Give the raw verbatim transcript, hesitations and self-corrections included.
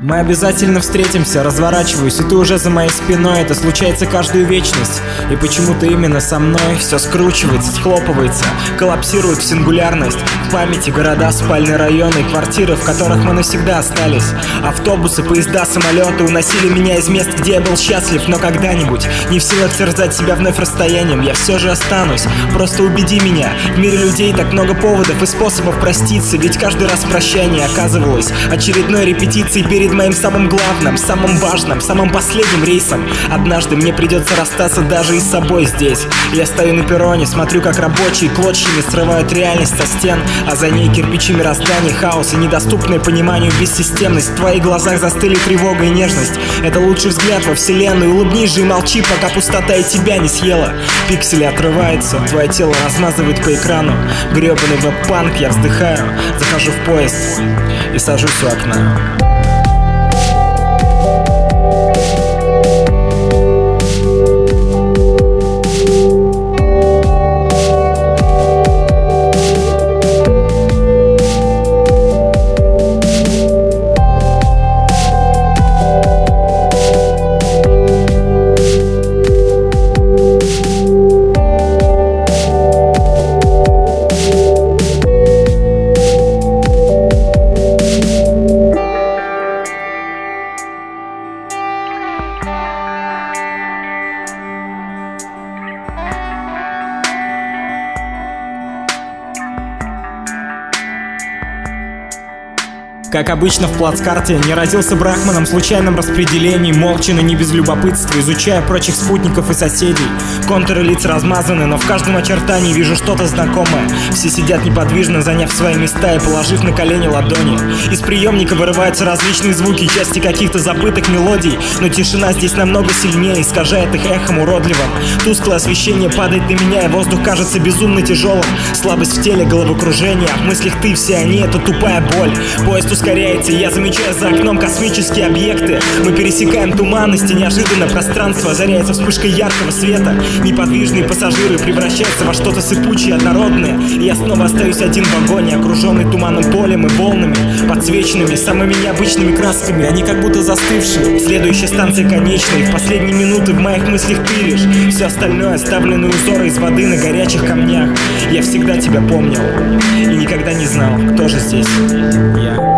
Мы обязательно встретимся, разворачиваюсь, и ты уже за моей спиной. Это случается каждую вечность, и почему-то именно со мной все скручивается, схлопывается, коллапсирует в сингулярность. В памяти города, спальные районы, квартиры, в которых мы навсегда остались. Автобусы, поезда, самолеты уносили меня из мест, где я был счастлив. Но когда-нибудь, не в силах терзать себя вновь расстоянием, я все же останусь. Просто убеди меня, в мире людей так много поводов и способов проститься. Ведь каждый раз прощание оказывалось очередной репетицией перед моим самым главным, самым важным, самым последним рейсом. Однажды мне придется расстаться даже и с собой здесь. Я стою на перроне, смотрю, как рабочие клочьями срывают реальность со стен, а за ней кирпичи мироздания, хаос и недоступное пониманию бессистемность. В твоих глазах застыли тревога и нежность. Это лучший взгляд во вселенную. Улыбнись же и молчи, пока пустота и тебя не съела. Пиксели отрываются, твое тело размазывает по экрану. Гребаный веб-панк, я вздыхаю, захожу в поезд и сажусь у окна. Как обычно в плацкарте, не родился брахманом в случайном распределении, молча, но не без любопытства, изучая прочих спутников и соседей. Контуры лиц размазаны, но в каждом очертании вижу что-то знакомое. Все сидят неподвижно, заняв свои места и положив на колени ладони. Из приемника вырываются различные звуки, части каких-то забытых мелодий, но тишина здесь намного сильнее, искажает их эхом уродливым. Тусклое освещение падает на меня, и воздух кажется безумно тяжелым. Слабость в теле, головокружение, а в мыслях ты, все они — это тупая боль. Поезд ускоряется, и я замечаю за окном космические объекты. Мы пересекаем туманность, и неожиданно пространство озаряется вспышкой яркого света. Неподвижные пассажиры превращаются во что-то сыпучее, однородное, и я снова остаюсь один в вагоне, окруженный туманным полем и волнами, подсвеченными самыми необычными красками. Они как будто застывшие. Следующая станция конечная, и в последние минуты в моих мыслях ты лишь. Все остальное — оставленные узоры из воды на горячих камнях. Я всегда тебя помнил и никогда не знал, кто же здесь я.